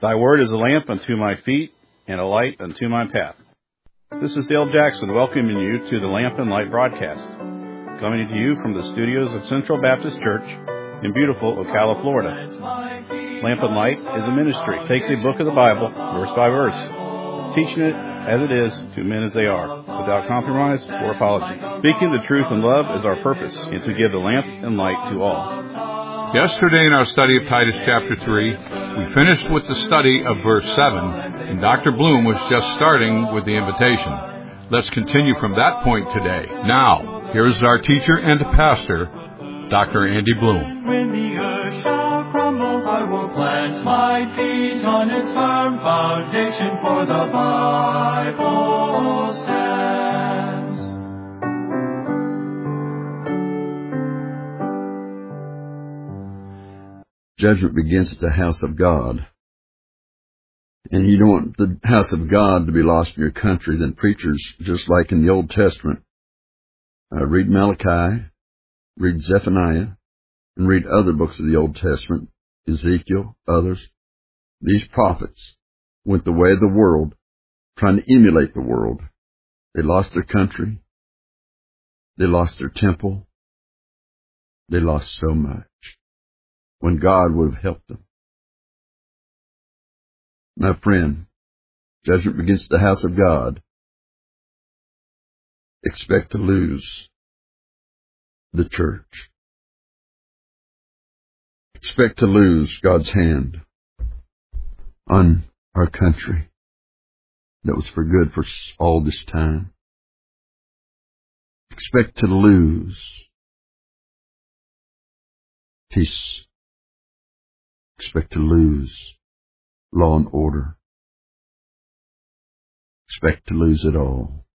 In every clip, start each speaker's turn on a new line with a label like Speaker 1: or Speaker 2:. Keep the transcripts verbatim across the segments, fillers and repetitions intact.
Speaker 1: Thy word is a lamp unto my feet and a light unto my path. This is Dale Jackson welcoming you to the Lamp and Light broadcast, coming to you from the studios of Central Baptist Church in beautiful Ocala, Florida. Lamp and Light is a ministry. It takes a book of the Bible, verse by verse, teaching it as it is to men as they are, without compromise or apology. Speaking the truth in love is our purpose, and to give the lamp and light to all.
Speaker 2: Yesterday in our study of Titus chapter three, we finished with the study of verse seven, and Doctor Bloom was just starting with the invitation. Let's continue from that point today. Now, here is our teacher and pastor, Doctor Andy Bloom.
Speaker 3: When the earth shall crumble, I will plant my feet on its firm foundation, for the Bible stands.
Speaker 4: Judgment begins at the house of God. And you don't want the house of God to be lost in your country, then preachers, just like in the Old Testament, uh, read Malachi, read Zephaniah, and read other books of the Old Testament, Ezekiel, others. These prophets went the way of the world, trying to emulate the world. They lost their country. They lost their temple. They lost so much, when God would have helped them. My friend, judgment begins at the house of God. Expect to lose the church. Expect to lose God's hand on our country that was for good for all this time. Expect to lose peace. Expect to lose law and order. Expect to lose it all.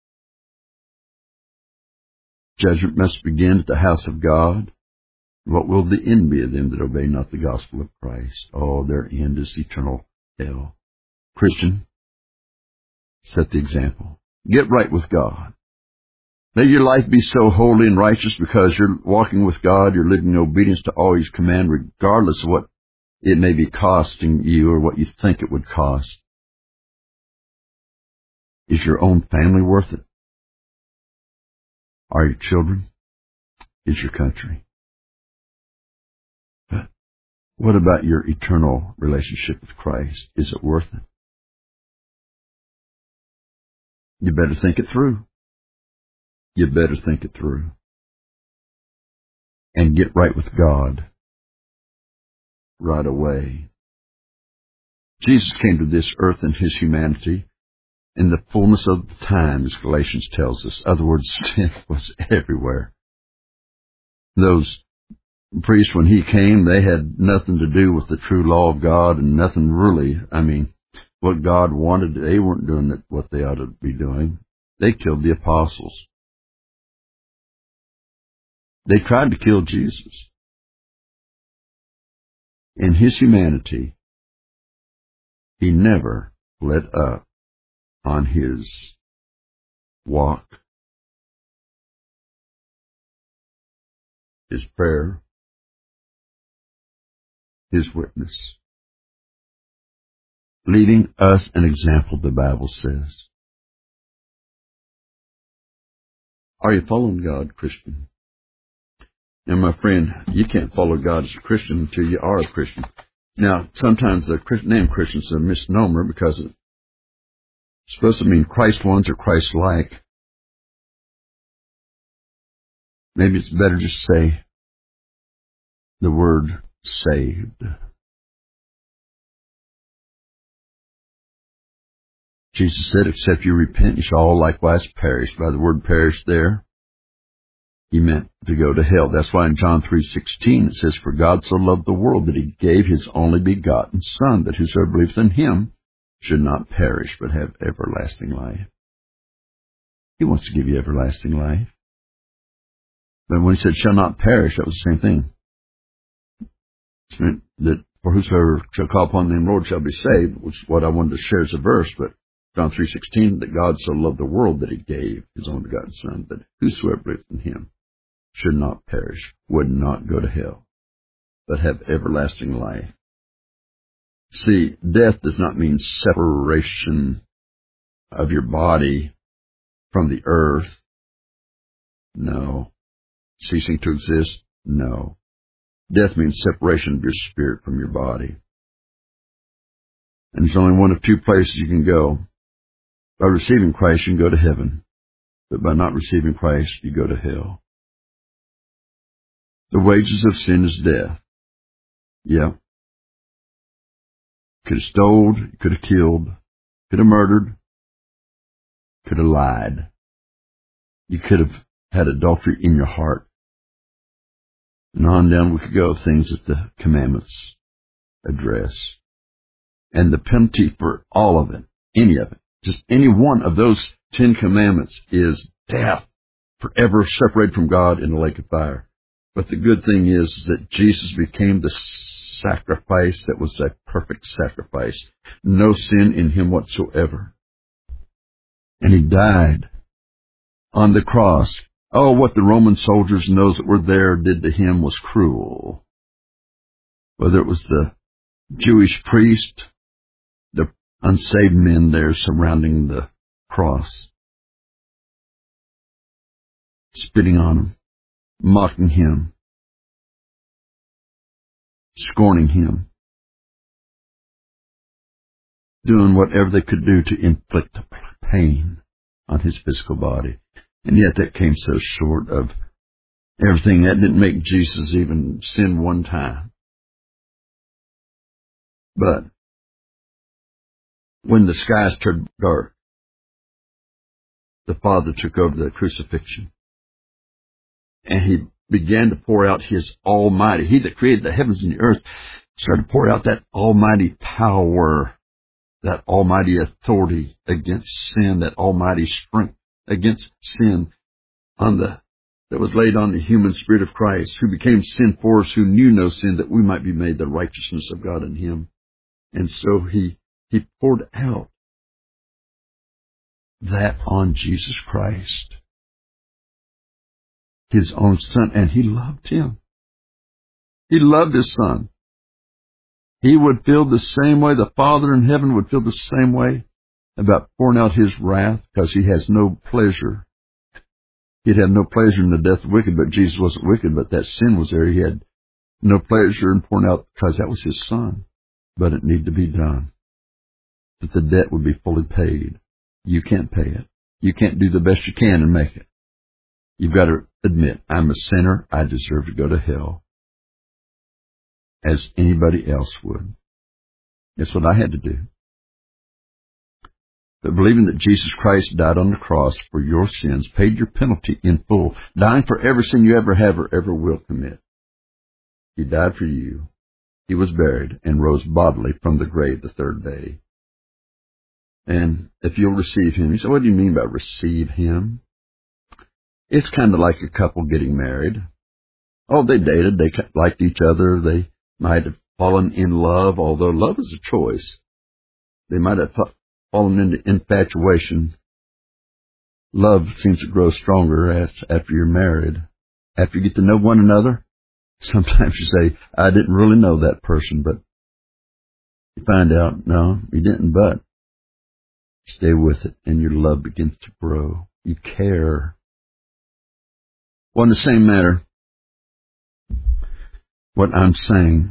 Speaker 4: Judgment must begin at the house of God. What will the end be of them that obey not the gospel of Christ? Oh, their end is eternal hell. Christian, set the example. Get right with God. May your life be so holy and righteous because you're walking with God, you're living in obedience to all His command, regardless of what it may be costing you or what you think it would cost. Is your own family worth it? Are your children? Is your country? But what about your eternal relationship with Christ? Is it worth it? You better think it through. You better think it through. And get right with God right away. Jesus came to this earth in His humanity in the fullness of the time, as Galatians tells us. In other words, sin was everywhere. Those priests, when He came, they had nothing to do with the true law of God and nothing really, I mean, what God wanted. They weren't doing it, what they ought to be doing. They killed the apostles. They tried to kill Jesus. In His humanity, He never let up on His walk, His prayer, His witness, leading us an example, the Bible says. Are you following God, Christian? Now, my friend, you can't follow God as a Christian until you are a Christian. Now, sometimes the name Christian is a misnomer because it's supposed to mean Christ ones or Christ-like. Maybe it's better just to say the word saved. Jesus said, except you repent, you shall all likewise perish. By the word perish there, He meant to go to hell. That's why in John three sixteen it says, for God so loved the world that He gave His only begotten Son, that whosoever believes in Him should not perish, but have everlasting life. He wants to give you everlasting life. But when He said, shall not perish, that was the same thing. It meant that for whosoever shall call upon the name of the Lord shall be saved, which is what I wanted to share as a verse, but John three sixteen, that God so loved the world that He gave His only begotten Son, that whosoever believes in Him should not perish, would not go to hell, but have everlasting life. See, death does not mean separation of your body from the earth. No. Ceasing to exist? No. Death means separation of your spirit from your body. And there's only one of two places you can go. By receiving Christ, you can go to heaven. But by not receiving Christ, you go to hell. The wages of sin is death. Yeah. Could have stole, could have killed, could have murdered, could have lied. You could have had adultery in your heart. And on down we could go of things that the commandments address. And the penalty for all of it, any of it, just any one of those Ten Commandments is death, forever separated from God in the lake of fire. But the good thing is, is that Jesus became the sacrifice that was a perfect sacrifice. No sin in him whatsoever. And he died on the cross. Oh, what the Roman soldiers and those that were there did to him was cruel. Whether it was the Jewish priest, the unsaved men there surrounding the cross, spitting on him, mocking him, scorning him, doing whatever they could do to inflict pain on his physical body. And yet that came so short of everything. That didn't make Jesus even sin one time. But when the skies turned dark, the Father took over the crucifixion. And he began to pour out his almighty, he that created the heavens and the earth, started to pour out that almighty power, that almighty authority against sin, that almighty strength against sin on the that was laid on the human spirit of Christ, who became sin for us, who knew no sin, that we might be made the righteousness of God in him. And so he he poured out that on Jesus Christ, his own Son, and he loved him. He loved his Son. He would feel the same way, the Father in heaven would feel the same way about pouring out his wrath, because he has no pleasure. He'd have no pleasure in the death of the wicked, but Jesus wasn't wicked, but that sin was there. He had no pleasure in pouring out, because that was his Son. But it needed to be done, that the debt would be fully paid. You can't pay it. You can't do the best you can and make it. You've got to admit, I'm a sinner. I deserve to go to hell, as anybody else would. That's what I had to do. But believing that Jesus Christ died on the cross for your sins, paid your penalty in full, dying for every sin you ever have or ever will commit. He died for you. He was buried and rose bodily from the grave the third day. And if you'll receive him, you say, what do you mean by receive him? It's kind of like a couple getting married. Oh, they dated, they liked each other, they might have fallen in love, although love is a choice. They might have fallen into infatuation. Love seems to grow stronger as, after you're married. After you get to know one another, sometimes you say, I didn't really know that person, but you find out, no, you didn't, but stay with it, and your love begins to grow. You care. Well, in the same matter, what I'm saying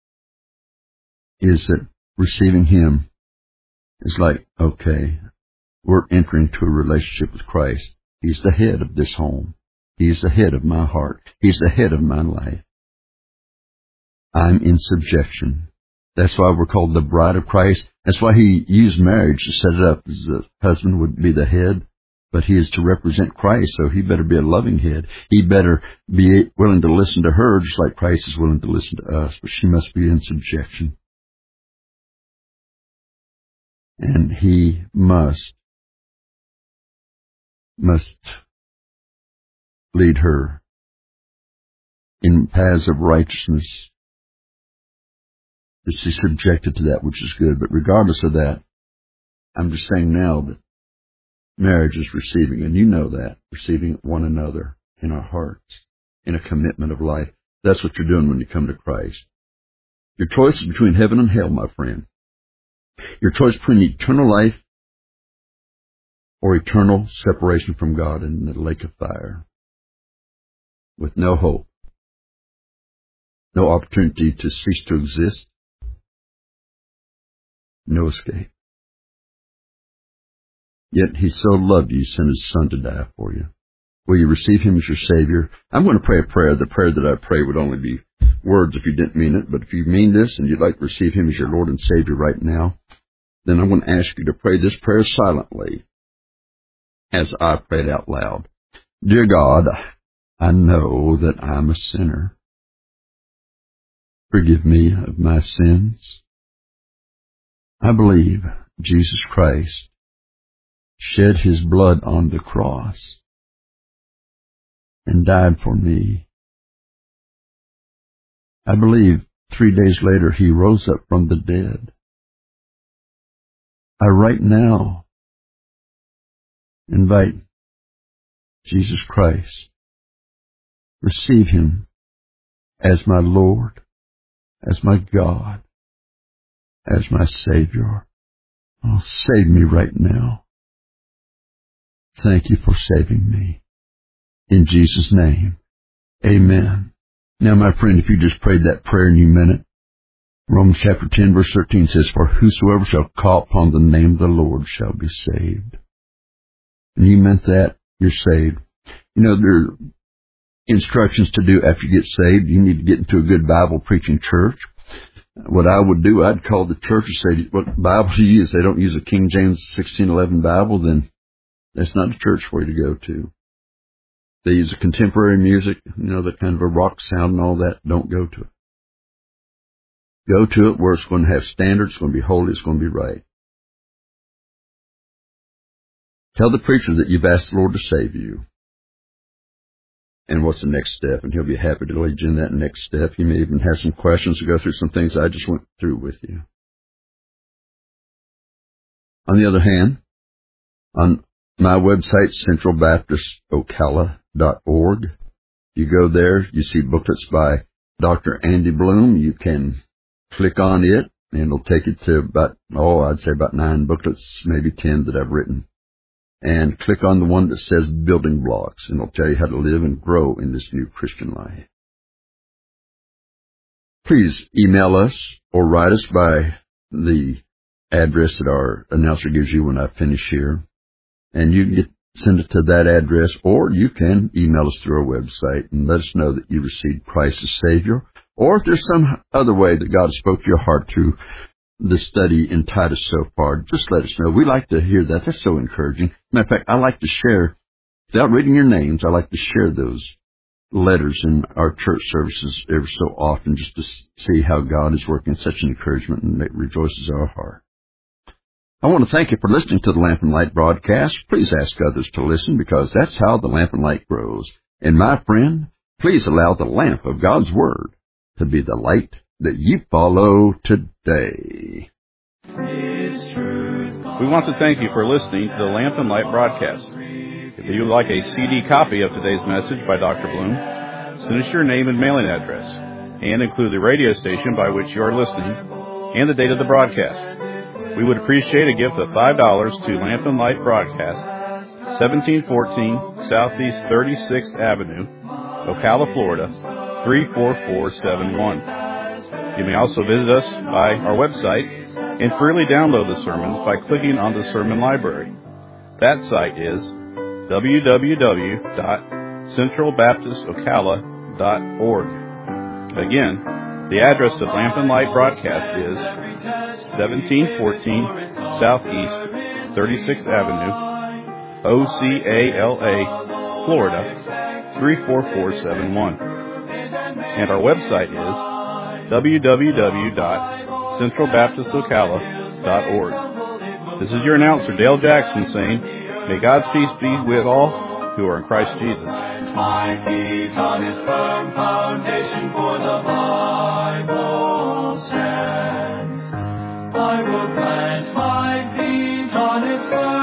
Speaker 4: is that receiving him is like, okay, we're entering into a relationship with Christ. He's the head of this home. He's the head of my heart. He's the head of my life. I'm in subjection. That's why we're called the bride of Christ. That's why he used marriage to set it up, as the husband would be the head, but he is to represent Christ, so he better be a loving head. He better be willing to listen to her, just like Christ is willing to listen to us, but she must be in subjection. And he must, must lead her in paths of righteousness. That she's subjected to that which is good. But regardless of that, I'm just saying now that marriage is receiving, and you know that, receiving one another in our hearts, in a commitment of life. That's what you're doing when you come to Christ. Your choice is between heaven and hell, my friend. Your choice between eternal life or eternal separation from God in the lake of fire with no hope, no opportunity to cease to exist, no escape. Yet He so loved you, He sent His Son to die for you. Will you receive Him as your Savior? I'm going to pray a prayer. The prayer that I pray would only be words if you didn't mean it. But if you mean this and you'd like to receive Him as your Lord and Savior right now, then I'm going to ask you to pray this prayer silently as I pray it out loud. Dear God, I know that I'm a sinner. Forgive me of my sins. I believe Jesus Christ shed His blood on the cross and died for me. I believe three days later He rose up from the dead. I right now invite Jesus Christ, receive Him as my Lord, as my God, as my Savior. Oh, save me right now. Thank you for saving me. In Jesus' name, amen. Now, my friend, if you just prayed that prayer and you meant it, Romans chapter ten, verse thirteen says, For whosoever shall call upon the name of the Lord shall be saved. And you meant that, you're saved. You know, there are instructions to do after you get saved. You need to get into a good Bible-preaching church. What I would do, I'd call the church and say, what Bible do you use? They don't use a King James sixteen eleven Bible, then that's not the church for you to go to. They use a contemporary music, you know, that kind of a rock sound and all that. Don't go to it. Go to it where it's going to have standards, it's going to be holy, it's going to be right. Tell the preacher that you've asked the Lord to save you. And what's the next step? And He'll be happy to lead you in that next step. He may even have some questions to go through some things I just went through with you. On the other hand, on my website, central baptist ocala dot org, you go there, you see booklets by Doctor Andy Bloom. You can click on it, and it'll take you to about, oh, I'd say about nine booklets, maybe ten that I've written. And click on the one that says Building Blocks, and it'll tell you how to live and grow in this new Christian life. Please email us or write us by the address that our announcer gives you when I finish here. And you can get, send it to that address, or you can email us through our website and let us know that you received Christ as Savior, or if there's some other way that God spoke to your heart through the study in Titus so far, just let us know. We like to hear that. That's so encouraging. Matter of fact, I like to share, without reading your names, I like to share those letters in our church services every so often, just to see how God is working. Such an encouragement, and it rejoices our heart. I want to thank you for listening to the Lamp and Light broadcast. Please ask others to listen, because that's how the lamp and light grows. And my friend, please allow the lamp of God's Word to be the light that you follow today.
Speaker 1: We want to thank you for listening to the Lamp and Light broadcast. If you would like a C D copy of today's message by Doctor Bloom, send us your name and mailing address, and include the radio station by which you are listening and the date of the broadcast. We would appreciate a gift of five dollars to Lamp and Light Broadcast, seventeen fourteen Southeast thirty-sixth Avenue, Ocala, Florida, three four four seven one. You may also visit us by our website and freely download the sermons by clicking on the sermon library. That site is w w w dot central baptist ocala dot org. Again, the address of Lamp and Light Broadcast is seventeen fourteen Southeast thirty-sixth Avenue, O C A L A, Florida, three four four seven one. And our website is w w w dot central baptist ocala dot org. This is your announcer, Dale Jackson, saying, may God's peace be with all who are in Christ Jesus.
Speaker 3: My feet on His firm foundation, for the Bible stands. I will plant my feet on His firm